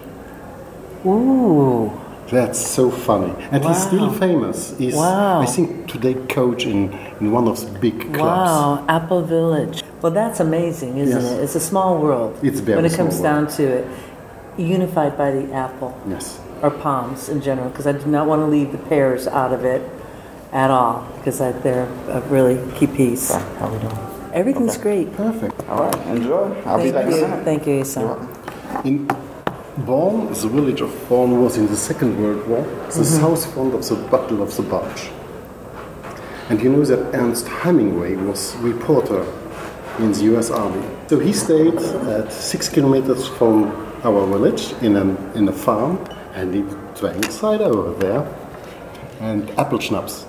Ooh. That's so funny. And he's still Wow. famous. He's, Wow. I think, today coach in, in one of the big clubs. Wow, Apple Village. Well, that's amazing, isn't Yes. it? It's a small world. It's very when it small comes world. down to it, unified by the apple Yes. or palms in general. Because I do not want to leave the pears out of it at all, because they're a really key piece. How we doing? Everything's great. Perfect. All right, enjoy. I'll be Thank back in a you. minute. Thank you, Isan. In Born, the village of Born was in the Second World War, the south front of the Battle of the Bulge. And you know that Ernst Hemingway was reporter in the U S Army. So he stayed at six kilometers from our village in, an, in a farm, and he drank cider over there and apple schnapps.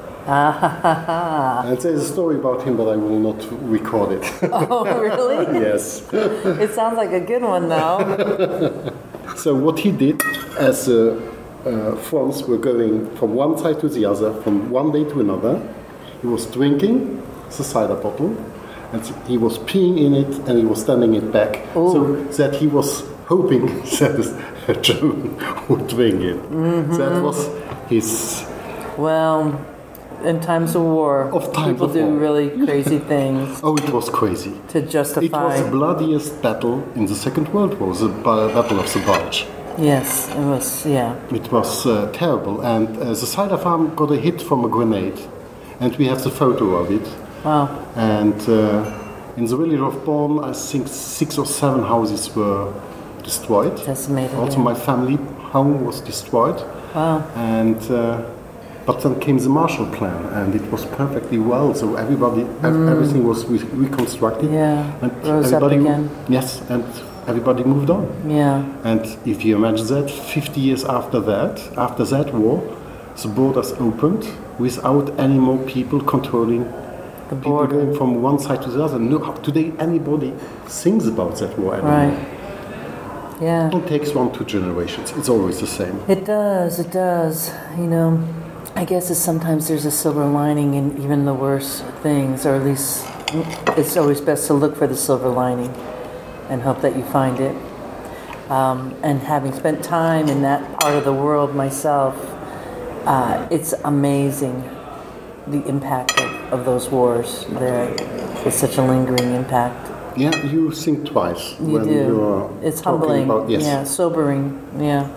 And there's a story about him, but I will not record it. Oh, really? Yes. It sounds like a good one, though. So what he did, as the uh, fronts were going from one side to the other, from one day to another, he was drinking the cider bottle, and he was peeing in it, and he was standing it back, Ooh. so that he was hoping that a German would drink it. Mm-hmm. That was his... Well, in times of war, Of times people of do war. really crazy things Oh, it was crazy. to It was justify. the bloodiest battle in the Second World War, the ba- Battle of the Bulge. Yes, it was, yeah. It was uh, terrible, and uh, the cider farm got a hit from a grenade, and we have the photo of it. Wow. And uh, in the village of Born, I think six or seven houses were destroyed. Decimated, Also, yeah. my family home was destroyed. Wow. And uh, but then came the Marshall Plan, and it was perfectly well. So everybody, ev- everything was re- reconstructed. Mm. Yeah, and rose up everybody, again. Yes, and everybody moved on. Yeah. And if you imagine that, fifty years after that, after that war, the borders opened without any more people controlling The people border. going from one side to the other. No, today anybody thinks about that war anymore. Right. Yeah. It takes one, two generations. It's always the same. It does, it does. You know, I guess it's sometimes there's a silver lining in even the worst things, or at least it's always best to look for the silver lining and hope that you find it. Um, and having spent time in that part of the world myself, uh, it's amazing the impact of, of those wars. There is such a lingering impact. Yeah, you think twice You when do. you're It's talking humbling. about yes. Yeah, sobering. Yeah.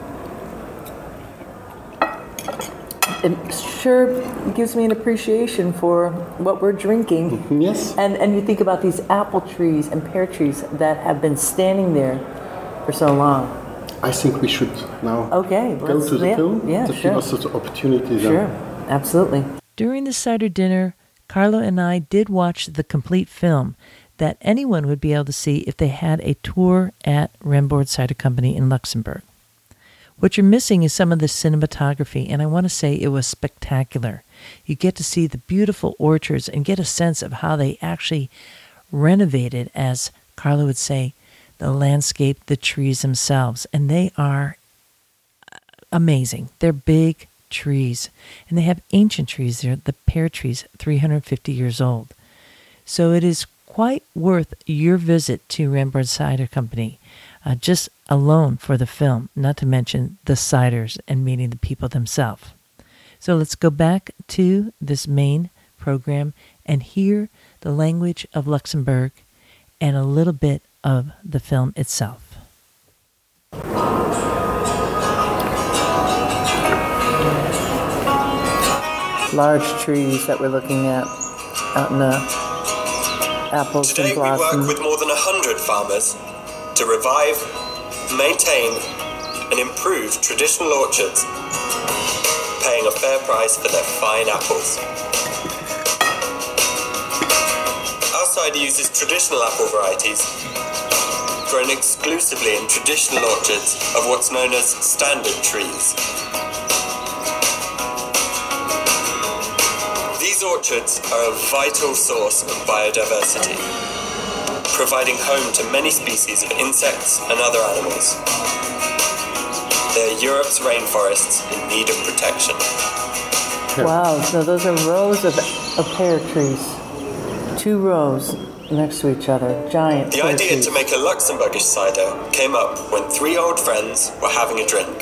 It sure gives me an appreciation for what we're drinking. Yes. And and you think about these apple trees and pear trees that have been standing there for so long. I think we should now Okay, go let's- to the yeah, film yeah, to sure. give us the opportunity. then. Sure, absolutely. During the cider dinner, Carlo and I did watch the complete film that anyone would be able to see if they had a tour at Rembord Cider Company in Luxembourg. What you're missing is some of the cinematography, and I want to say it was spectacular. You get to see the beautiful orchards and get a sense of how they actually renovated, as Carlo would say, the landscape, the trees themselves, and they are amazing. They're big trees, and they have ancient trees there, the pear trees, three hundred fifty years old. So it is quite worth your visit to Rambourn Cider Company, uh, just alone for the film, not to mention the ciders and meeting the people themselves. So let's go back to this main program and hear the language of Luxembourg and a little bit of the film itself. Large trees that we're looking at out in the apples Today and blossom. we work with more than one hundred farmers to revive, maintain and improve traditional orchards, paying a fair price for their fine apples. Our cider uses traditional apple varieties grown exclusively in traditional orchards of what's known as standard trees. These orchards are a vital source of biodiversity, providing home to many species of insects and other animals. They are Europe's rainforests in need of protection. Wow, so those are rows of, of pear trees. Two rows next to each other, giant The pear idea trees. to make a Luxembourgish cider came up when three old friends were having a drink.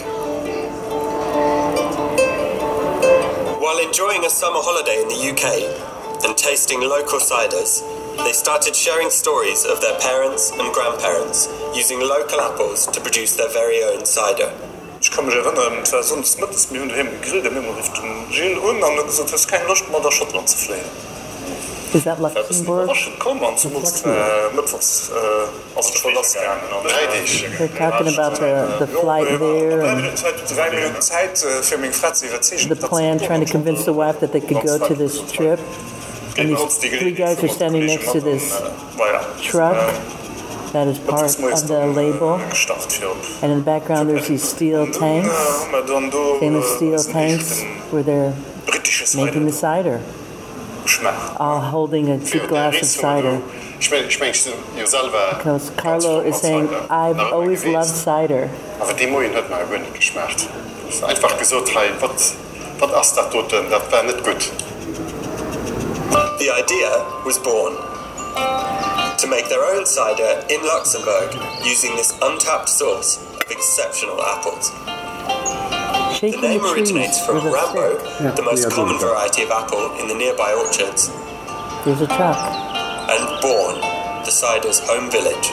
While enjoying a summer holiday in the U K and tasting local ciders, they started sharing stories of their parents and grandparents using local apples to produce their very own cider. Ich kann mich erinnern, es war sonst mit, dass wir unter ihm gegrillt haben, immer rief den Gilles und dann hat gesagt, es ist keine Lust mehr, nach Schottland zu fliegen. Is that Das ist Luxembourg? überraschend, komm man, zu uns mittwochs, als ich verlassen habe. They're talking about the, the flight there and Drei Minuten Zeit für mich Frau zu erzählen. the plan, trying to convince the wife that they could go to this trip. And these three guys are standing next to this truck that is part of the label. And in the background there's these steel tanks, famous steel tanks, where they're making the cider, all holding a cheap glass of cider. Because Carlo is saying, I've always loved cider. Aber die Moin hat mir aber nicht geschmeckt. Es ist einfach gesagt, hey, was, was ist das dort denn? Das war nicht gut. The idea was born to make their own cider in Luxembourg using this untapped source of exceptional apples. The Shaking name the trees originates from with a Rambo, stick. Yeah, the most yeah, common yeah. variety of apple in the nearby orchards, There's a truck. and Bourne, the cider's home village.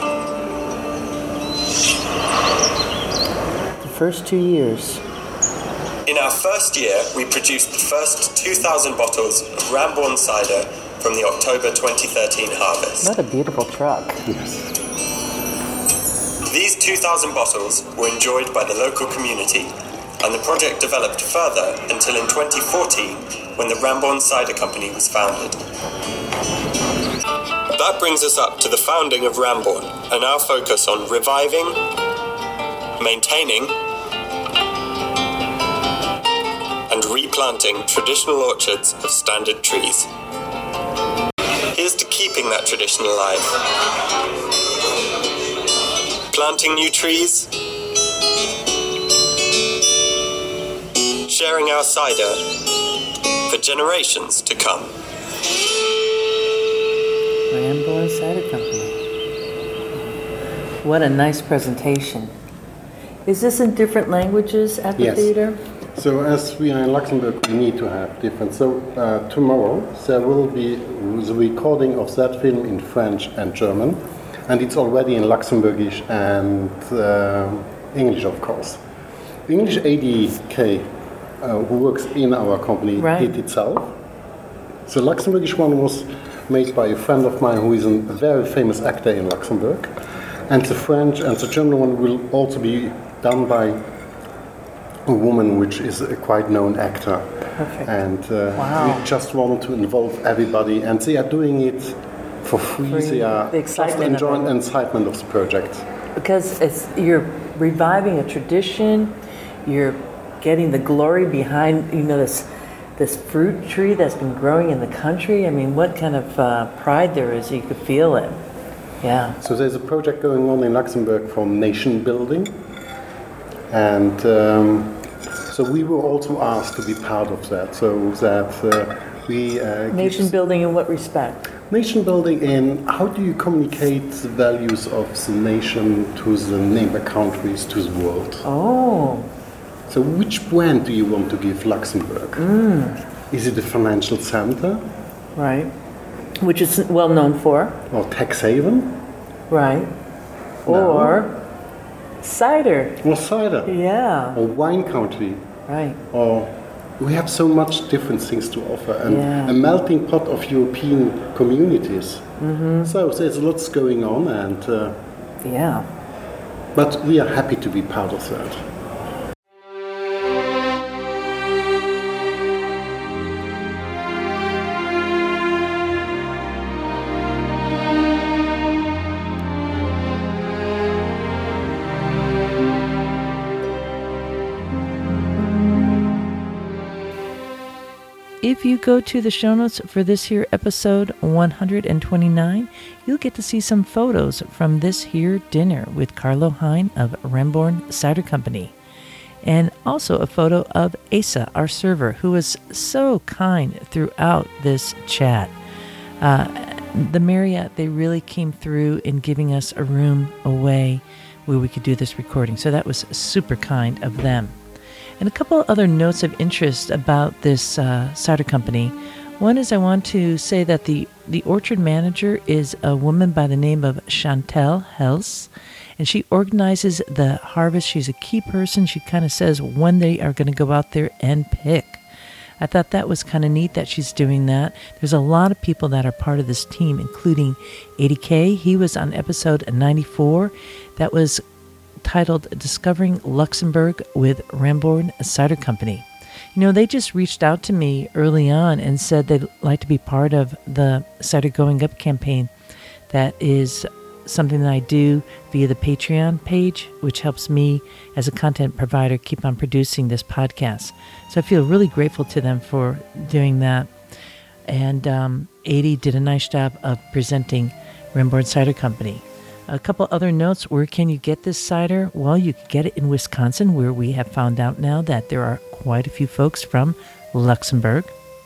The first two years. In our first year, we produced the first two thousand bottles of Rambourn cider from the October twenty thirteen harvest. What a beautiful truck. These two thousand bottles were enjoyed by the local community, and the project developed further until in twenty fourteen, when the Rambourn Cider Company was founded. That brings us up to the founding of Rambourn, and our focus on reviving, maintaining, and replanting traditional orchards of standard trees. Here's to keeping that tradition alive. Planting new trees, sharing our cider for generations to come. Rambourn Cider Company. What a nice presentation. Is this in different languages at the Yes. theater? So as we are in Luxembourg, we need to have different. So uh, tomorrow there will be the recording of that film in French and German, and it's already in Luxembourgish and uh, English, of course. The English A D K, uh, who works in our company, Right. did itself. The Luxembourgish one was made by a friend of mine who is a very famous actor in Luxembourg, and the French and the German one will also be done by a woman which is a quite known actor. Perfect. And uh, Wow. we just want to involve everybody, and they are doing it for free. Free. They are The just excitement of enjoying it. the excitement of the project. Because it's you're reviving a tradition, you're getting the glory behind, you know, this this fruit tree that's been growing in the country. I mean, what kind of uh, pride there is, you could feel it. Yeah. So there's a project going on in Luxembourg for nation building, and um, so we were also asked to be part of that, so that uh, we uh, Nation give- building in what respect? Nation building, and how do you communicate the values of the nation to the neighbor countries, to the world? Oh. So which brand do you want to give Luxembourg? Mm. Is it a financial center? Right. Which is well known for? Or tax haven? Right. No. Or cider. Or cider. Yeah. Or wine country. Right. Or we have so much different things to offer, and yeah. a melting pot of European communities. Mm-hmm. So there's lots going on, and uh, yeah. But we are happy to be part of that. If you go to the show notes for this here episode one hundred twenty-nine, you'll get to see some photos from this here dinner with Carlo Hein of Remborn Cider Company. And also a photo of Asa, our server, who was so kind throughout this chat. Uh, the Marriott, they really came through in giving us a room away where we could do this recording. So that was super kind of them. And a couple other notes of interest about this uh, cider company. One is I want to say that the, the orchard manager is a woman by the name of Chantel Hels, and she organizes the harvest. She's a key person. She kind of says when they are going to go out there and pick. I thought that was kind of neat that she's doing that. There's a lot of people that are part of this team, including eighty K. He was on episode ninety-four. That was titled Discovering Luxembourg with Remborn Cider Company. You know, they just reached out to me early on and said they'd like to be part of the Cider Going Up campaign. That is something that I do via the Patreon page, which helps me as a content provider keep on producing this podcast. So I feel really grateful to them for doing that. And um, eighty did a nice job of presenting Remborn Cider Company. A couple other notes. Where can you get this cider? Well, you can get it in Wisconsin, where we have found out now that there are quite a few folks from Luxembourg.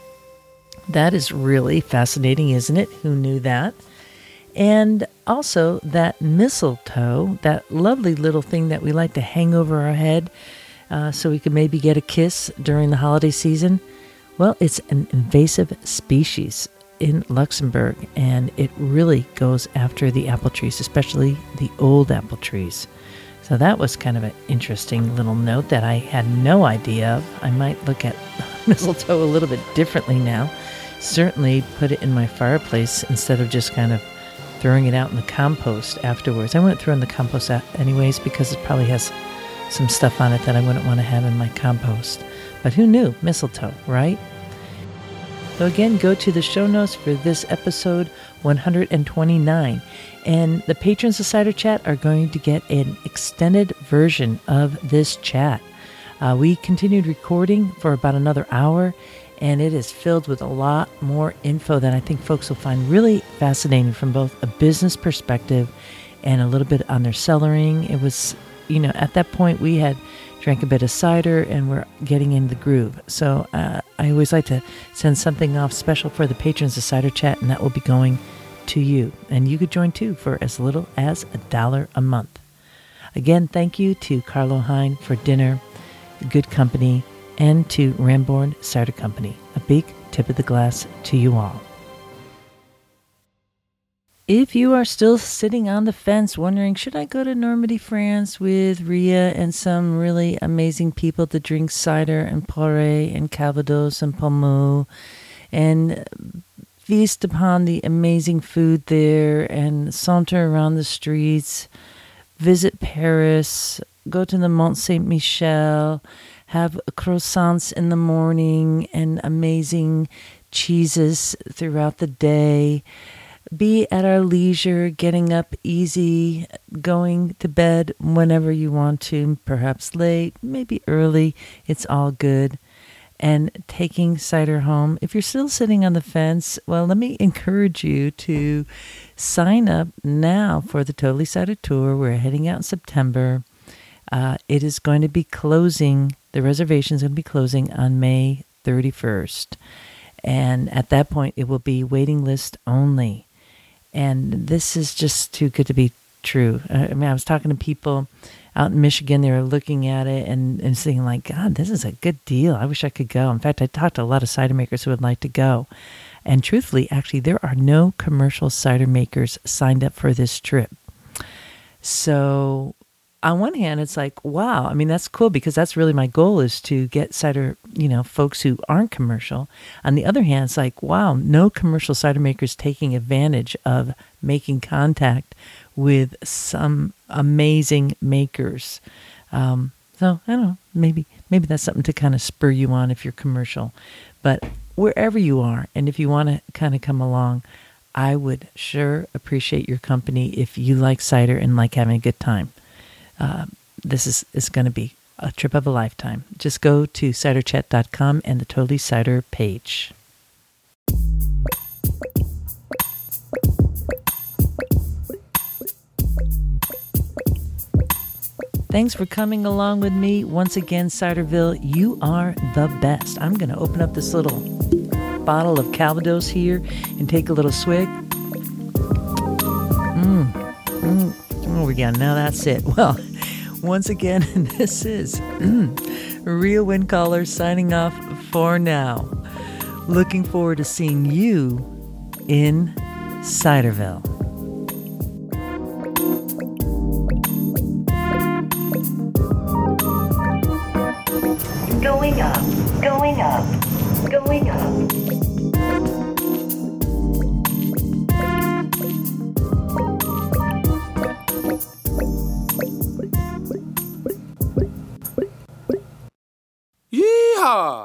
That is really fascinating, isn't it? Who knew that? And also that mistletoe, that lovely little thing that we like to hang over our head uh, so we can maybe get a kiss during the holiday season. Well, it's an invasive species in Luxembourg, and it really goes after the apple trees, especially the old apple trees. So that was kind of an interesting little note that I had no idea of. I might look at mistletoe a little bit differently now. Certainly put it in my fireplace instead of just kind of throwing it out in the compost afterwards. I wouldn't throw in the compost out anyways because it probably has some stuff on it that I wouldn't want to have in my compost. But who knew? Mistletoe, right? So again, go to the show notes for this episode one hundred twenty-nine. And the patrons of Cider Chat are going to get an extended version of this chat. Uh, we continued recording for about another hour, and it is filled with a lot more info that I think folks will find really fascinating from both a business perspective and a little bit on their cellaring. It was, you know, at that point we had drank a bit of cider and we're getting in the groove. So uh, I always like to send something off special for the patrons of Cider Chat, and that will be going to you. And you could join too for as little as a dollar a month. Again, thank you to Carlo Hein for dinner, good company, and to Remborn Cider Company. A big tip of the glass to you all. If you are still sitting on the fence wondering, should I go to Normandy, France with Ria and some really amazing people to drink cider and Poré and Calvados and Pommeau and feast upon the amazing food there and saunter around the streets, visit Paris, go to the Mont Saint-Michel, have croissants in the morning and amazing cheeses throughout the day, be at our leisure, getting up easy, going to bed whenever you want to, perhaps late, maybe early, it's all good, and taking cider home. If you're still sitting on the fence, well, let me encourage you to sign up now for the Totally Cider Tour. We're heading out in September. Uh, it is going to be closing, the reservation is going to be closing on May thirty-first. And at that point, it will be waiting list only. And this is just too good to be true. I mean, I was talking to people out in Michigan. They were looking at it and, and saying like, God, this is a good deal. I wish I could go. In fact, I talked to a lot of cider makers who would like to go. And truthfully, actually, there are no commercial cider makers signed up for this trip. So on one hand, it's like, wow, I mean, that's cool because that's really my goal is to get cider, you know, folks who aren't commercial. On the other hand, it's like, wow, no commercial cider makers taking advantage of making contact with some amazing makers. Um, so I don't know, maybe, maybe that's something to kind of spur you on if you're commercial. But wherever you are, and if you want to kind of come along, I would sure appreciate your company if you like cider and like having a good time. Uh, this is, is going to be a trip of a lifetime. Just go to cider chat dot com and the Totally Cider page. Thanks for coming along with me. Once again, Ciderville, you are the best. I'm going to open up this little bottle of Calvados here and take a little swig. Mmm. Mm. Oh, yeah, now that's it. Well, once again, this is Real Wind Caller signing off for now. Looking forward to seeing you in Ciderville. Going up, going up, going up. Yeehaw!